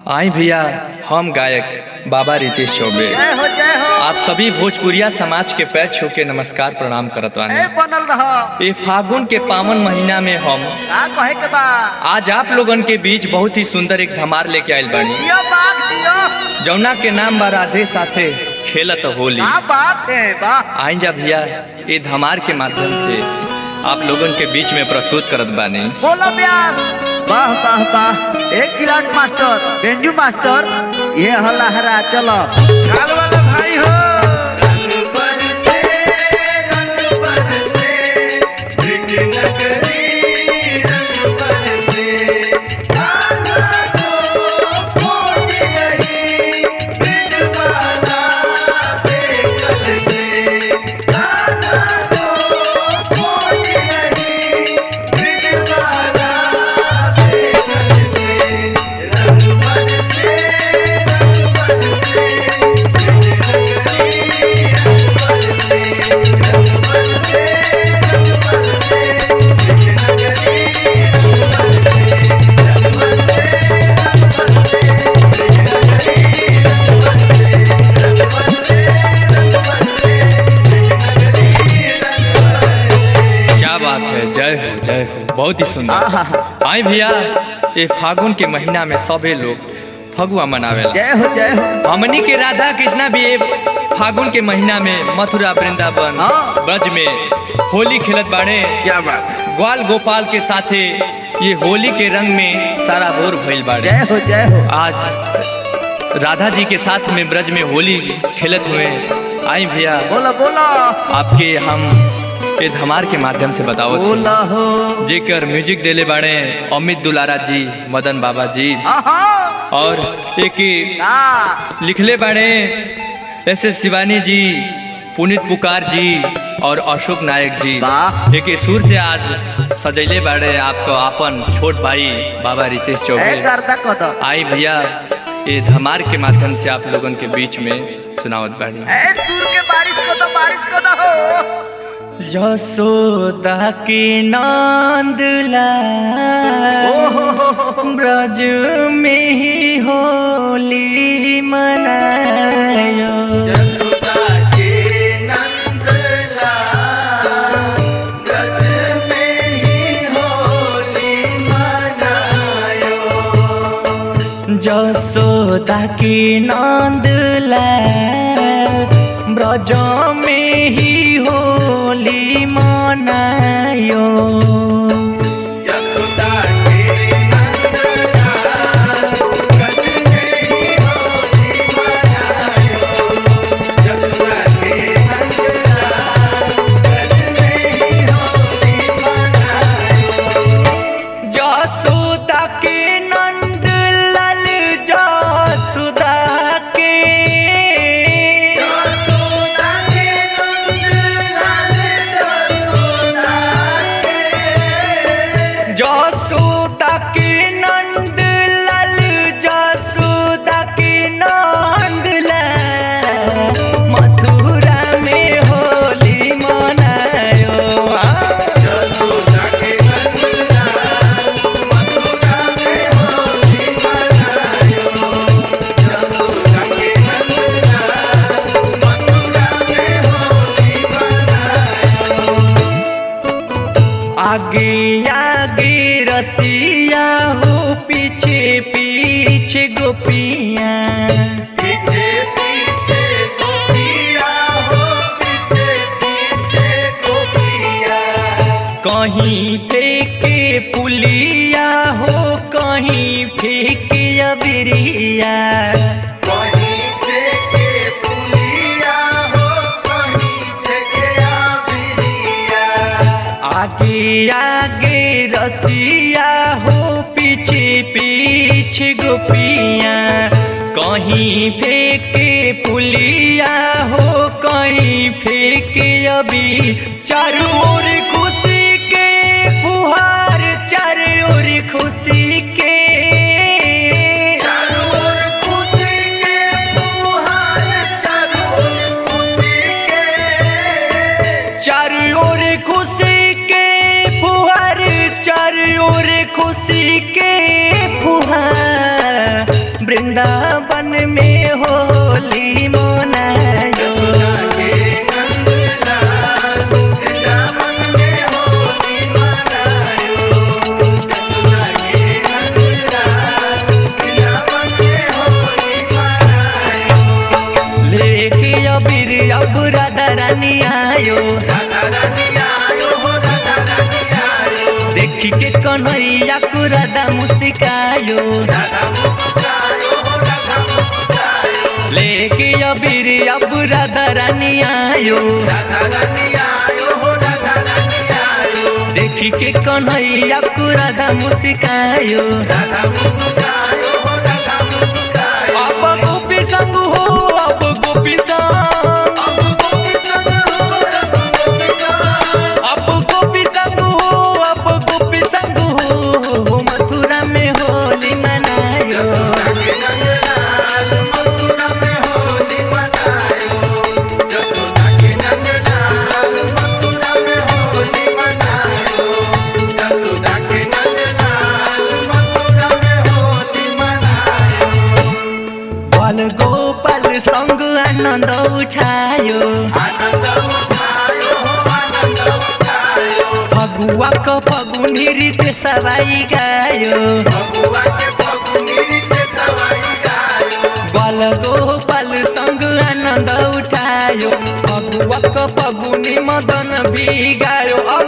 आई भैया, हम गायक बाबा रितेश चौबे आप सभी भोजपुरिया समाज के पैर छू के नमस्कार प्रणाम करत बानी। फागुन के पावन महीना में हम आज आप लोगन के बीच बहुत ही सुंदर एक धमार लेके आयल बानी, जौना के नाम बा राधे साथे खेलत होली। आई जा भैया, ये धमार के माध्यम से आप लोगन के बीच में प्रस्तुत करत बानी। वाह वाह वाह, एक किराट मास्टर, बेंजू मास्टर, ये हल्ला हरा चलो चाल वाला भाई हो। जय हो जय हो, बहुत ही सुंदर। आई भैया, ये फागुन के महीना में सभी लोग फगुआ मनावेला। जय हो जय हो। हमनी के राधा कृष्णा भी फागुन के महीना में मथुरा वृंदावन ब्रज में होली खेलत बाड़े। क्या बात, ग्वाल गोपाल के साथे ये होली के रंग में सारा बोर भइल बाड़े। जय हो जय हो। आज राधा जी के साथ में ब्रज में होली खेलत हुए। आई भैया, बोला बोला, आपके हम ये धमार के माध्यम से बताओ हो। जेकर म्यूजिक देले बाड़े अमित दुलारा जी, मदन बाबा जी, और एक लिखले बाड़े ऐसे शिवानी जी, पुनीत पुकार जी और अशोक नायक जी। एक सुर से आज सजैले बाड़े आपको अपन छोट भाई बाबा रितेश चौबे। आई भैया, ये धमार के माध्यम से आप लोगों के बीच में सुनावत बाड़ी। यशोदा के नंद ब्रज में ही होली मनायो। यशोदा के नंद ब्रज में ही होली मनायो। यशोदा के नंद ब्रज में ही होली मनायो। यशोदा के नंद ब्रज में ही होली मनायो। यशोदा के नंद ब्रज में ही होली मनायो। यशोदा के नंद लाल, यशोदा के यशोदा के नंद लाल, यशोदा के नंद लाल मथुरा में होली मनायो। यशोदा के नंद लाल मथुरा में होली मनायो। यशोदा के नंद लाल मथुरा में होली मनायो। आगे आगे रसिया हो, पीछे पीछे गोपिया। पीछे पीछे गोपिया हो, पीछे पीछे गोपिया। कहीं फेंके पुलिया हो, कहीं फेंके अबिरिया। कहीं फेंके पुलिया हो, कहीं फेंके अबिरिया। आगे आगे रसिया हो, पीछे पीछे गोपिया। कहीं फेंके पुलिया हो, कहीं फेंके अबी। चारों ओर खुशी के फुहार, चारों ओर खुशी के, चारों ओर खुशी के फुहार, चारों ओर खुशी के, चारों ओर खुशी के फुहार, चारों ओर खुशी के फुहार। कन्हैया को राधा मुस्कायो, लेके अबीर अब राधा रानी आयो, देखी के कन्हैया को राधा मुस्कायो। अब गोपी संग हो, अब गोपी संग, अब गोपी संग हो, अब गोपी संग हो, मथुरा में होली मनायो। गोपाल संग आनंद उठायो, फगुआ को फगुनी रीत सवाई गायो, बाल गोपाल संग आनंद उठायो, फगुआ को फगुनी मदन भी गायो।